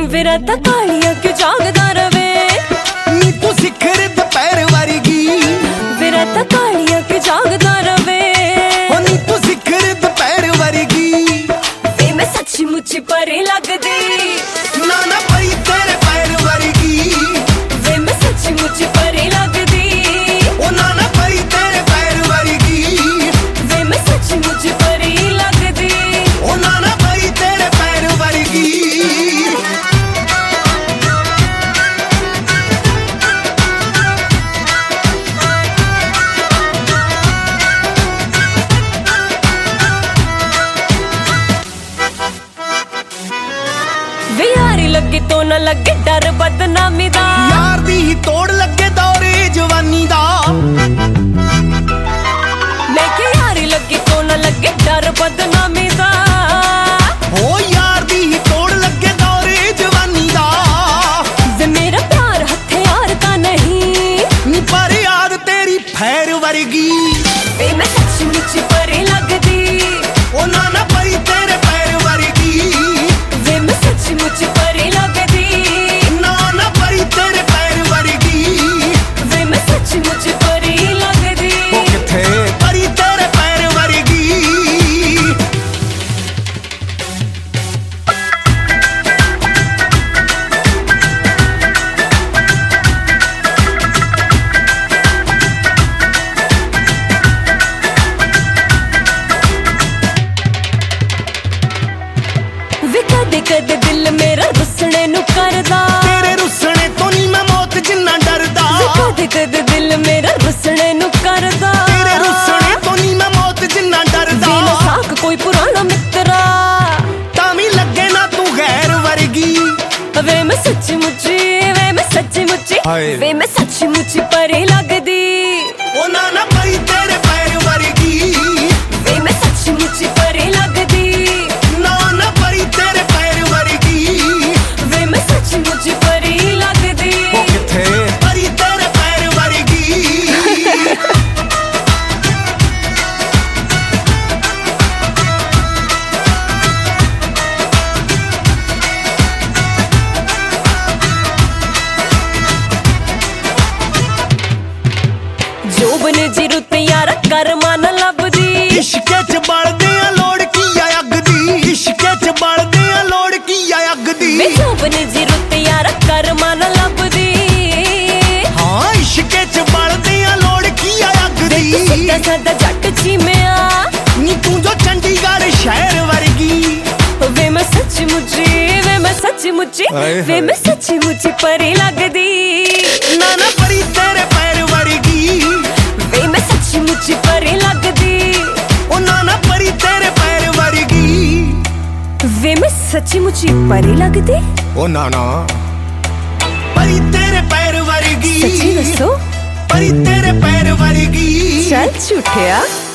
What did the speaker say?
ਵੇ ਰਾਤਾਂ ਕਾਲੀਆਂ ਕਿਉਂ ਜਾਗਦਾ ਰਵੇ ਨੀ ਤੂੰ ਸਿਖਰ ਦੁਪਹਿਰ ਵਰਗੀ ਵੇ ਰਾਤਾਂ ਕਾਲੀਆਂ ਕਿਉਂ ਜਾਗਦਾ ਰਵੇ ਹੋ ਨੀ ਤੂੰ ਸਿਖਰ ਦੁਪਹਿਰ ਵਰਗੀ ਵੇ ਮੈਂ ਸੱਚੀ ਮੁੱਚੀ ਪਰੇ ਲੱਗਦੀ ਨਾ ਨਾ ਪਈ ਤੇਰੇ ਪੈਰ ਵਰਗੀ ਵੇ ਮੈਂ ਸੱਚੀ ਮੁੱਚੀ ਪਰੇ ਲੱਗਦੀ ਉਹ ਨਾ ਨਾ ਪਈ ਤੇਰੇ ਪੈਰ ਵਰਗੀ ਵੇ ਮੈਂ ਸੱਚੀ ਮੁੱਚੀ ਪਰੇ ਲੱਗਦੀ ਉਹ ਨਾ ਨਾ ਪਈ ਤੇਰੇ ਪੈਰ ਵਰਗੀ ਵੇ ਯਾਰੀ ਲੱਗੇ ਤੋਂ ਨਾ ਲੱਗੇ ਡਰ ਬਦਨਾਮੀ ਦਾ ਯਾਰ ਦੀ ਹੀ ਤੋੜ ਲੱਗੇ ਦੌਰੇ ਜਵਾਨੀ ਦਾ ਮੈਂ ਕਿ ਯਾਰੀ ਲੱਗੇ ਤੋਂ ਨਾ ਲੱਗੇ ਡਰ ਬਦਨਾਮੀ ਦਾ ਹੋ ਯਾਰ ਦੀ ਹੀ ਤੋੜ ਲੱਗੇ ਦੌਰੇ ਜਵਾਨੀ ਦਾ ਵੇ ਮੇਰਾ ਪਿਆਰ ਹਥਿਆਰ ਤਾਂ ਨਹੀਂ ਨੀ ਪਰ ਯਾਦ ਤੇਰੀ ਫੈਰ ਵਰਗੀ ਵੇ ਮੈਂ ਸੱਚੀ ਮੁੱਚੀ ਪਰੇ ਲੱਗਦੀ ਉਹ ਨਾ ਨਾ ਪਈ ਤੇਰੇ ਪੈਰ ਵਰਗੀ ਵੇ ਮੈਂ ਸੱਚੀ ਮੁੱਚੀ ਪਰੇ ਲੱਗਦੀ ਨਾ ਨਾ ਪਈ ਤੇਰੇ ਪੈਰ ਵਰਗੀ ਵੇ ਮੈਂ ਸੱਚੀ ਮੁੱਚੀ ਪਰੇ ਲੱਗਦੀ ਉਹ ਕਿੱਥੇ ਪਈ ਤੇਰੇ ਪੈਰ ਵਰਗੀ ਵੇ ਕਦੇ ਕਦੇ ਦਿਲ ਮੇਰਾ ਰੁੱਸਣੇ ਨੂੰ ਕਰਦਾ ਤੇਰੇ ਰੁੱਸਣੇ ਤੋਂ ਨਹੀਂ ਮੈਂ ਮੌਤ ਜਿੰਨਾ ਡਰਦਾ ਵੇ ਕਦੇ ਕਦੇ ਦਿਲ ਮੇਰਾ ਰੁੱਸਣੇ ਨੂੰ ਕਰਦਾ ਤੇਰੇ ਰੁੱਸਣੇ ਤੋਂ ਨਹੀਂ ਮੈਂ ਮੌਤ ਜਿੰਨਾ ਡਰਦਾ ਵੇ ਨਾ ਸਾਕ ਕੋਈ ਪੁਰਾਣਾ ਮਿੱਤਰਾ ਤਾਂ ਵੀ ਲੱਗੇ ਨਾ ਤੂੰ ਗੈਰ ਵਰਗੀ ਵੇ ਮੈਂ ਸੱਚੀ ਮੁੱਚੀ ਵੇ ਮੈਂ ਸੱਚੀ ਮੁੱਚੀ ਹਾਏ। ਵੇ ਮੈਂ ਸੱਚੀ ਮੁੱਚੀ ਪਰੇ ਲੱਗਦੀ ਉਹ ਨਾ ਨਾ ਪਈ ਤੇਰੇ ਪੈਰ ਵਰਗੀ ਵੇ ਮੈਂ ਸੱਚੀ ਮੁੱਚੀ ਪਰੇ ਲੱਗਦੀ ਨਾ ਨਾ ਪਈ ਤੇਰੇ ਪੈਰ ਵਰਗੀ ਵੇ ਮੈਂ ਸੱਚੀ ਮੁੱਚੀ ਪਰੇ ਲੱਗਦੀ ਉਹ ਕਿੱਥੇ ਪਈ ਤੇਰੇ ਪੈਰ ਵਰਗੀ ਜੋਬਨ ਜੀ ਰੁੱਤ ਯਾਰ ਕਰਮਾਂ ਨਾ ਲੱਭਦੀ ਇਸ਼ਕੇ ਚ ਬਲਦੇ ਆ ਲੋੜ ਕੀ ਆ ਅੱਗ ਦੀ ਇਸ਼ਕੇ ਚ ਬਲਦੇ ਆ ਲੋੜ ਕੀ ਆ ਅੱਗ ਦੀ ਵੇ ਜੋਬਨ ਜੀ ਰੁੱਤ ਯਾਰ ਕਰਮਾਂ ਨਾ ਲੱਭਦੀ ਹਾਂ ਇਸ਼ਕੇ ਚ ਬਲਦੇ ਆ ਲੋੜ ਕੀ ਆ ਅੱਗ ਦੀ ਸਿੱਧਾ ਸਾਦਾ ਜੱਟ ਚੀਮਿਆ ਨੀ ਤੂੰ ਜੋ ਚੰਡੀਗੜ੍ਹ ਸ਼ਹਿਰ ਵਰਗੀ ਵੇ ਮੈਂ ਸੱਚੀ ਮੁੱਚੀ ਵੇ ਮੈਂ ਸੱਚੀ ਮੁੱਚੀ ਹਾਏ ਵੇ ਮੈਂ ਸੱਚੀ ਮੁੱਚੀ ਪਰੇ ਲੱਗਦੀ ਨਾ ਨਾ ਪਈ ਤੇਰੇ ਪੈਰ ਵਰਗੀ ਵੇ ਮੈਂ ਸੱਚੀ ਮੁੱਚੀ ਪਰੇ ਲੱਗਦੀ ਉਹ ਨਾ ਨਾ ਪਈ ਤੇਰੇ ਪੈਰ ਵਰਗੀ ਵੇ ਮੈਂ ਸੱਚੀ ਮੁੱਚੀ ਪਰੇ ਲੱਗਦੀ ਉਹ ਨਾ ਨਾ ਪਈ ਤੇਰੇ ਪੈਰ ਵਰਗੀ ਸੱਚੀ ਦੱਸੋ ਪਈ ਤੇਰੇ ਪੈਰ ਵਰਗੀ ਚੱਲ ਝੂਠਿਆ